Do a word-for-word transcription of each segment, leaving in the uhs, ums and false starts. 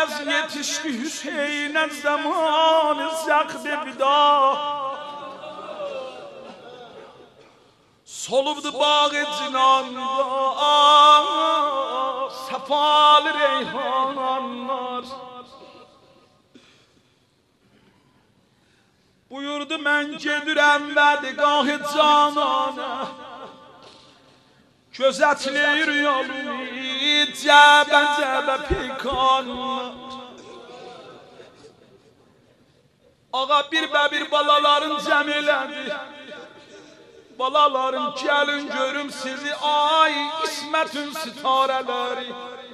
gerez yetişti Hüseyin'e zamanı zakde vida. Solubdu bağı cinanda sefalı reyhanlar. Buyurdu mən gedirəm vədigahı canana, gözətləyir yolu cəbə-cəbə pikanlar. Ağa bir bə bir balaların cəm elədi. Balalarım gəlin görüm sizi, ay İsmətün sitarələri.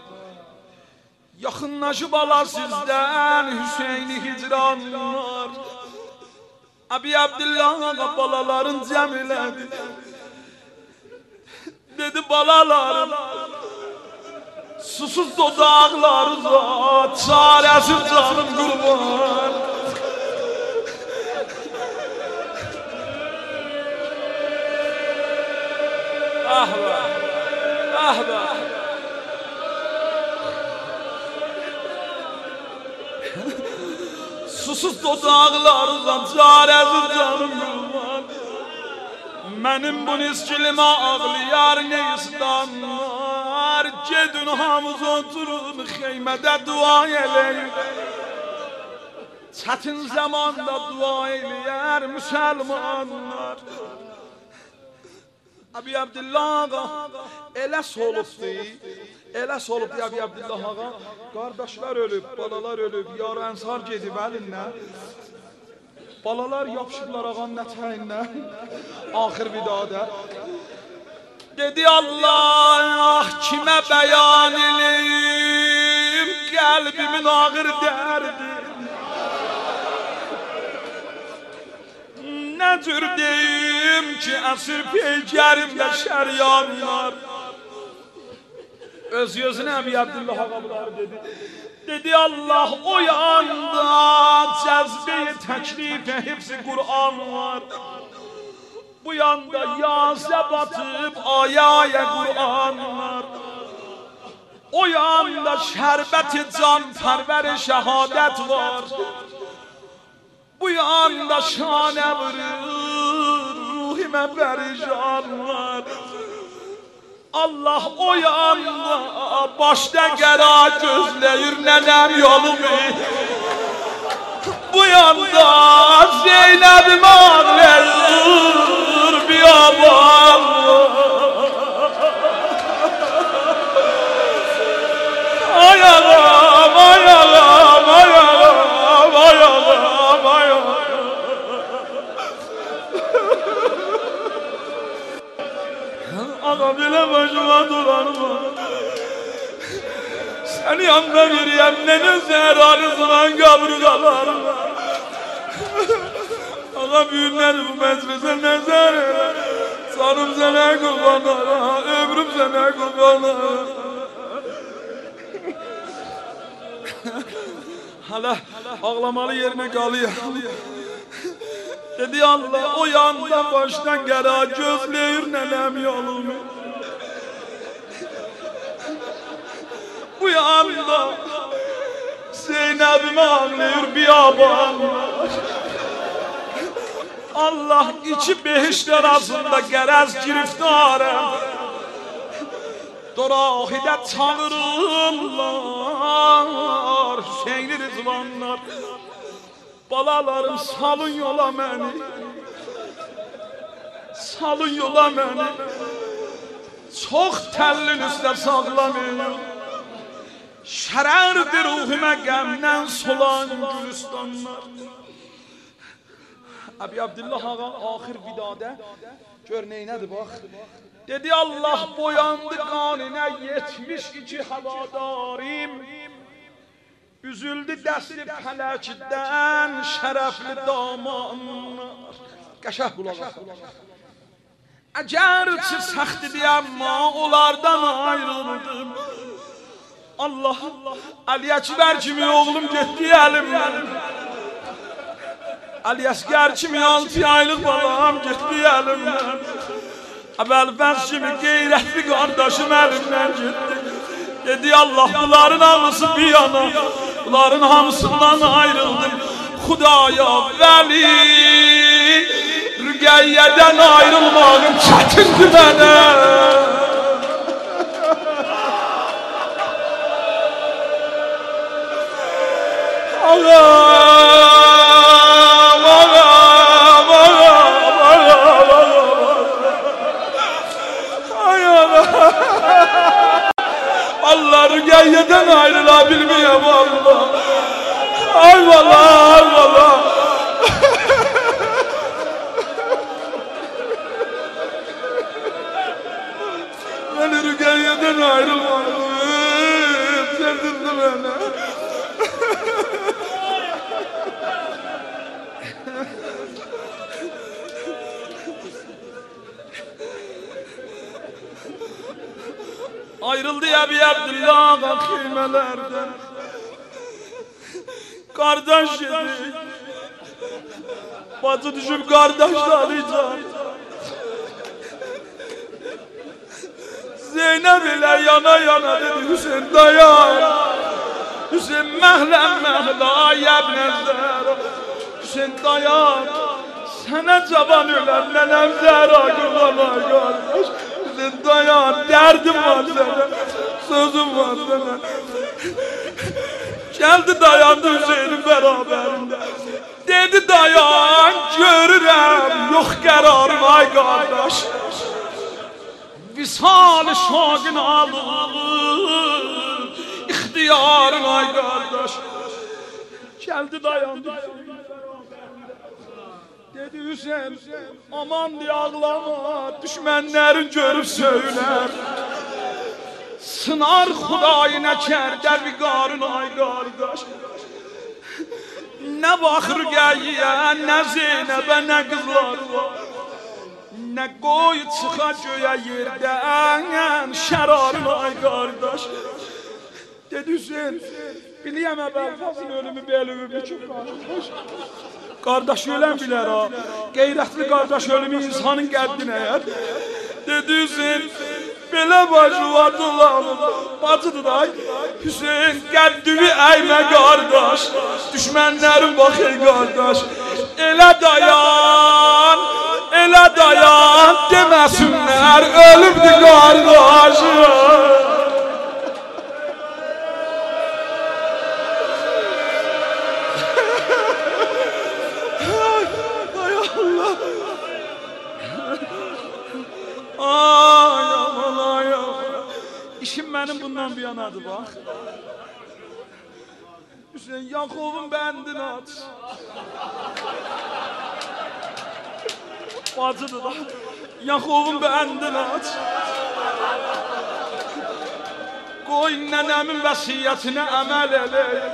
Yaxınlaşıb alar sizdən Hüseyni hicranlar. Abi Abdullah ağa balaların cəm elədi. Dedi balalarım, susuz dodaqlarıza çarəsiz canım qurban. Ah be, ah be. Susuz dodaqlarıza çarəsiz canım qurban. Mənim bu niskilimə ağlayar neystanlar. Gedin hamız oturun xeymədə dua eləyin. Çətin zamanda dua eləyər müsəlmanlar. Abi Abdullah ağa elə solubdu, elə solubdu Abi Abdullah ağa. Qardaşlar ölüb, balalar ölüb, yar ənsar gedib əlindən. Balalar yapışıblar ağanın ətəyindən, axır vidada. Dedi Allah, kimə bəyan eləyim, qəlbimin ağır dərdi. Nə cür deyim ki, əsir peygərimdə şəryanlar. Öz gözünə Əbi Abdullah ağa bunları dedi. Dedi Allah o yanda cəzbe-i təklif-i hifz-i Kur'an var. Bu yanda yazə batıb aya-aya Kur'an var. O yanda şərbət-i can pərvər-i şəhadət var. Bu yanda şanə vurur ruhimə pərişan var. Allah o yanda başda qəra gözləyir nənəm yolumu. Bu yanda Zeynəbim ağlayır biyaban. Ay ağam, ay ağam, ay ağam, ay ağam, ay ağam. Ağa belə başıma duranım. Səni yanına veriyəm, nənin zəhranısından qabır qalarım. Ağa büyünləri bu məclisə nəzər elə. Canım sənə qurbanlara, ömrüm sənə qurbanlara. Hala ağlamalı yerinə qalıyam. Dedi Allah o yanda başdan qəra gözləyir nənəm yolumu. Bu yanda Zeynəbim ağlayır biyaban. Allah iki behişt arasında qərəz giriftarəm. Dorahidə çağırırlar Hüseyni Rızvanlar. Balalarım salın yola məni, salın yola məni. Çox təllin üstə sağlamayın. Şərərdir ruhumə qəmdən solan gülüstanlar. Abi Abdullah ağa axir vidada gör neynədir bax. Dedi Allah boyandı qanına yetmiş iki havadarim. Üzüldü dəsti pələkdən şərəfli damanlar. Qəşəh qulaq asın. Əgər ki səxtidir amma onlardan ayrıldım. Allah, Ali Əkbər kimi oğlum getdi əlimdən. Ali Əsgər kimi altı aylıq balam getdi əlimdən. Əvvəlfəz kimi qeyrətli qardaşım əlimdən getdi. Dedi Allah bunların ağlısı bir yana, Bunların hamısından ayrıldım. Xudaya vəli Rüqəyyədən ayrılmağım çətindir mənə. Ağam, ağam, ağam, ağam, ay ağam. Allah Rüqəyyədən ayrıla bilməyəm Allah. Ay valla, ay valla. Beni Rüqəyyədən ayrılmadım. Çetirdi beni. Ayrıldı Əbi Abdullah xeymələrdən. Kardeş yedi. Bacı düşüp kardeş arayacağım. Zeynep ile yana yana dedi Hüseyin dayan. Hüseyin məhləm məhlə ayəb nəzər. Hüseyin dayan. Sənə cavan öləm nənəm zəhra qurbanay qardaş. Hüseyin dayan. Dərdim var sənə. Sözüm var sənə. Geldi dayandı Hüseyin'in beraberinde. Dedi dayan görürəm yok kararım ay kardeş. Visal-ı şagın alır ihtiyarın ay kardeş. Geldi dayandı dedi Hüseyin aman diye ağlama düşmenlerin görüp söyler. Sınar Xudayı nəkər dərviqarın ay qardaş. Nə bax Rüqəyyə, nə Zeynəbə, nə qızlar var. Nə qoy çıxa göyə yerdən şərarın ay qardaş. Dedi Hüseyin, biliyəm Əbəlfazın ölümü belübü ki qardaş. Qardaş ölən bilər ha. Qeyrətli qardaş ölümü insanın qəddinə yer. Dedi Hüseyin, belə bacı vardı Allah'ım, bacıdır ay. Hüseyin qəddimi əymə qardaş, düşmənlərim baxır qardaş. Elə dayan, elə dayan, deməsinlər, ölümdür qardaş. Ay Allah. Ay aman ay aman. İşim benim bundan bir yanadır bak. Hüseyin Yakov'un bendini aç. Bacıdır da. Yakov'un bendini aç. Qoy nənəmin vəsiyyətinə əməl eləyim.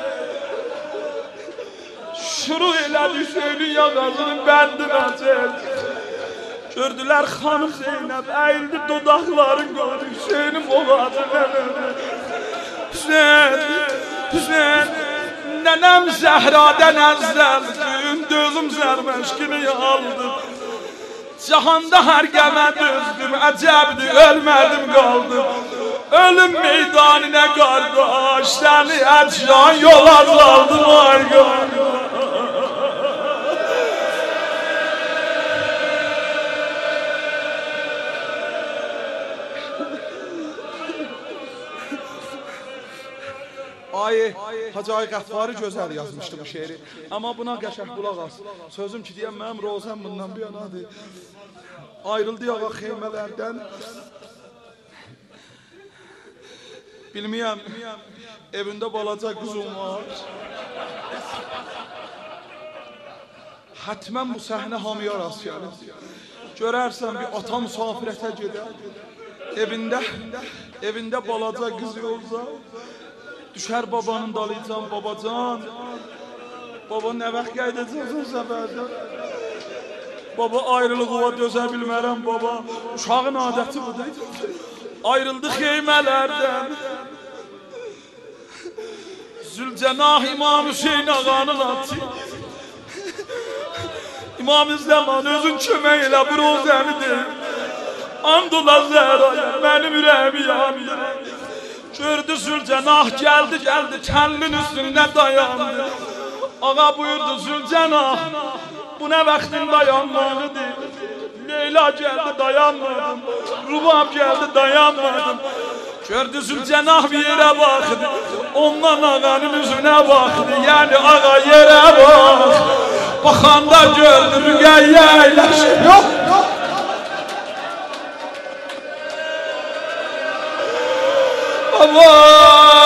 Şuru elədi Hüseynin yağazının bendini aç. Gördüler xanım Zeynep əyildi dodaqların qoydu Hüseynin boğazına. Hüseyin, Hüseyin, nənəm Zəhradən əzəl gün dözüm zərməşkini aldım. Cahanda hər qəmə dözdüm, əcəbdir, ölmədim qaldım. Ölüm meydanına qardaş, səni əcran yol azaldım ay qardaş. Ay, Hacı Ay Qəffari gözəl yazmışdı bu şeiri. Amma buna qəşəng qulaq as. Sözüm ki deyəm, mənim rozəm bundan bir yanadır. Ayrıldı yağa xeymələrdən. Bilməyəm, evində balaca qızım var. Hətmən bu səhnə hamıya rast gəlir. Görərsən bir ata müsafirətə gedər. Evində, evində balaca qız olsa. Düşər babanın dalıcan, babacan. Baba nə vaxt qaydacaqsın səfərdən? Baba ayrılığa dözə bilmərəm baba. Uşağın adəti budur. Ayrıldı xeymələrdən. Zülcənah İmam Hüseyin ağanın atı. İmam İzləman özün kömək elə bir o zəmidir. Andola Zəhraya mənim ürəyimi yandır. Gördü Zülcenah geldi geldi kəllin üstünde dayandı. Ağa buyurdu Zülcenah, bu ne vaktin dayanmağıdır. Leyla geldi dayanmadım, Rubab geldi dayanmadım. Gördü Zülcenah bir yere baktı, ondan ağanın yüzüne baktı. Yani ağa yere bak, bakanda gördü Rüqeyyə eyləşir. Yok yok. Baba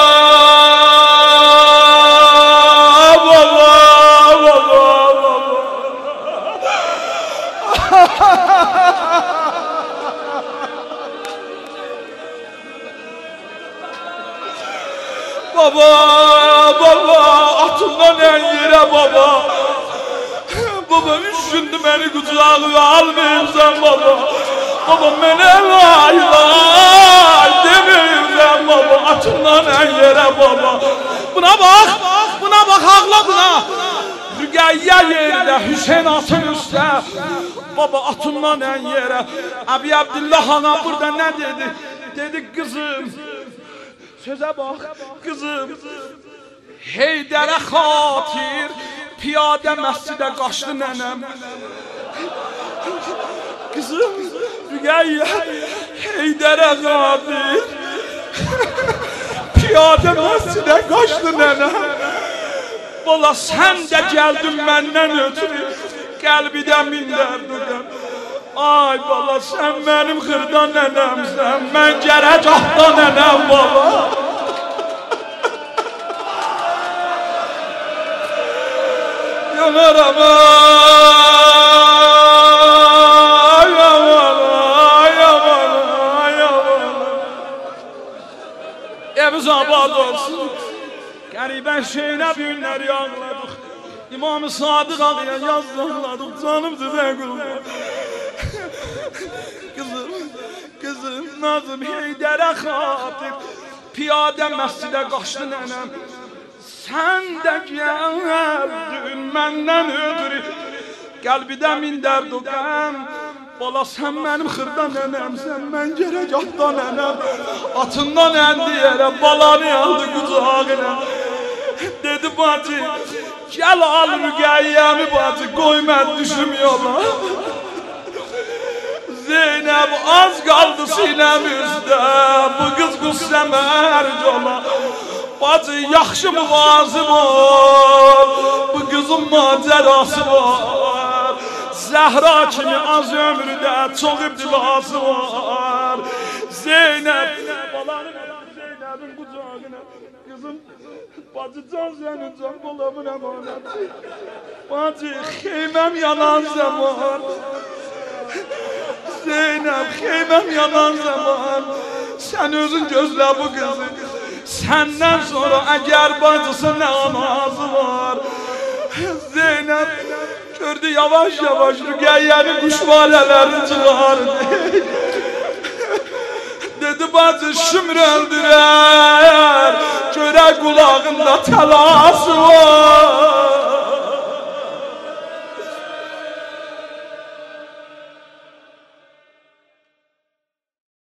Baba, baba, atımdan en yere baba. Baba üşündü beni kucağına almayırsan baba. Baba beni vay vay demeyirsen baba. Atımdan en yere baba. Buna bak, buna bak ağla buna. Rüqeyyə yerdə, Hüseyin atın üstə. Baba atımdan en yere. Abi Abdullah ana burada ne dedi? Dedi kızım. Söze bak kızım, Heydərə xatir piyade məscidə qaçdı nənəm. Kızım, Rüqeyyə, Heydərə xatir piyade məscidə qaçdı nənəm. Valla sən də gəldin məndən ötürü, qəlbidə mindərdin. Ay bala sen benim xırdan nənəmsən, mən gərəcahda nənəm baba. Yanaram ay aman ay aman ay aman. Evimiz abad olsun. Qəribən şeyinə günlər yağladıq. İmam-ı Sadıq ağıya yazdırladıq, canım sizə qullar. Kızım, kızım, nazım Heydərə xatir piyade məscidə qaçdı nənəm. Sən də gəldin məndən ötürü, qəlbidə mindərd o qəm. Bala sən mənim xırdan nənəmsən, mən gərəcahda nənəm. Atından əndi yerə, balanı aldı qucağına. Dedi bacı, gəl al Rüqeyyəmi bacı, qoy mən düşüm yola. Zeynep az kaldı sinem üstə, bu kız qüssəmə ərc ola. Bacı yaxşı müvazım ol, bu kızın macərası var. Zəhra kimi az ömrüdə çox ibtilası var. Zeynep, balanın Zeynep'in qucağına, kızım, bacı can sənin can bolamın əmanəti. Bacı xeyməm yanan zaman. Zeynep xeyməm yanan zaman sen özün gözlə bu kızı. Senden sonra əgər bacısı nə anası var. Zeynep gördü yavaş yavaş Rüqeyyənin quşvalələrini çıxardı. Dedi bacı şümr öldürər, görə qulağında təlası var.